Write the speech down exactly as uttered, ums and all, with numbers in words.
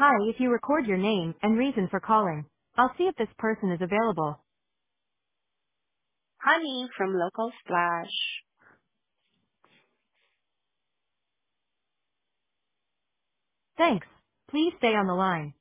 Hi, if you record your name and reason for calling, I'll see if this person is available. Honey from Local Splash. Thanks. Please stay on the line.